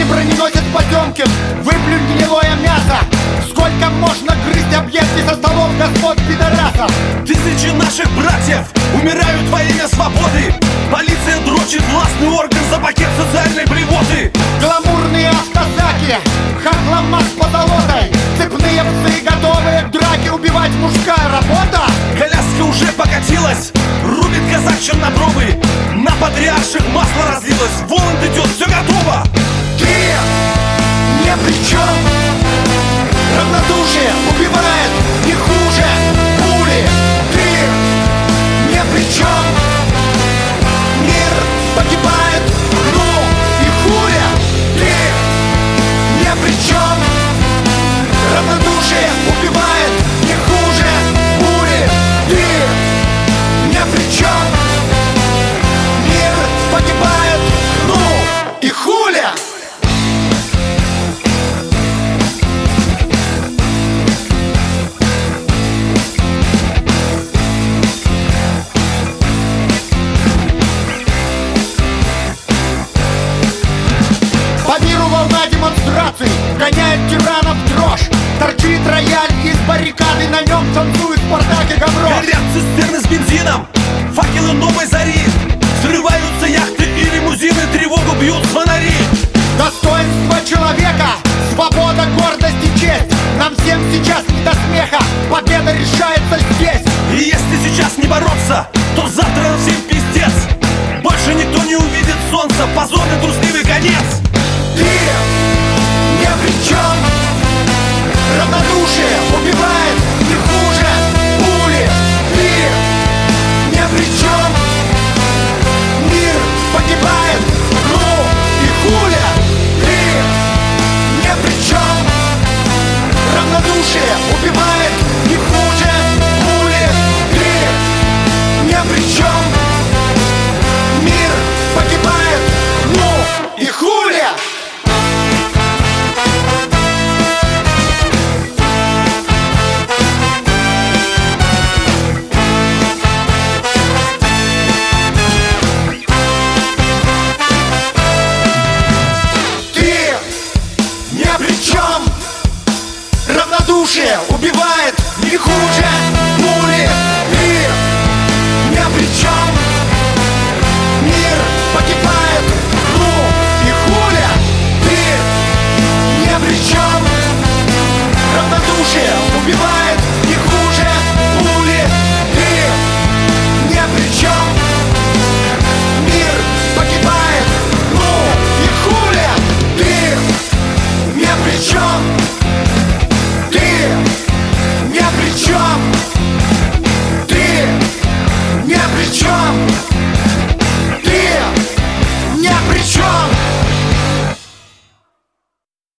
Если броненосец Потемкин, выплюнь гнилое мясо. Сколько можно грызть объедки со столов господ пидорасов? Тысячи наших братьев умирают во имя свободы. Полиция дрочит властный орган за пакет социальной блевоты. Гламурные автозаки, хохлома с позолотой, цепные псы, готовые к драке, убивать мужская работа. Коляска уже покатилась, рубит казак чернобровый. На патриарших масло разлилось, Воланд идет, все готово. Ты не при чем. Равнодушие убивает не хуже пули. Ты не при чем. Мир погибает, ну и хуя. Ты не при чем. Равнодушие убивает не хуже пули. Ты не при чем. Мир погибает, ну и хуля. По миру волна демонстраций гоняет тиранов в дрожь. Торчит рояль из баррикады, на нем танцует Спартак и Гаврош. Горят цистерны с бензином, факелы новой зари. Взрываются яхты и лимузины, тревогу бьют звонари. Достоинство человека, свобода, гордость и честь. Нам всем сейчас не до смеха, победа решается здесь. И если сейчас не бороться, то завтра нам всем пиздец. Больше никто не увидит солнца, позорный трусливый конец.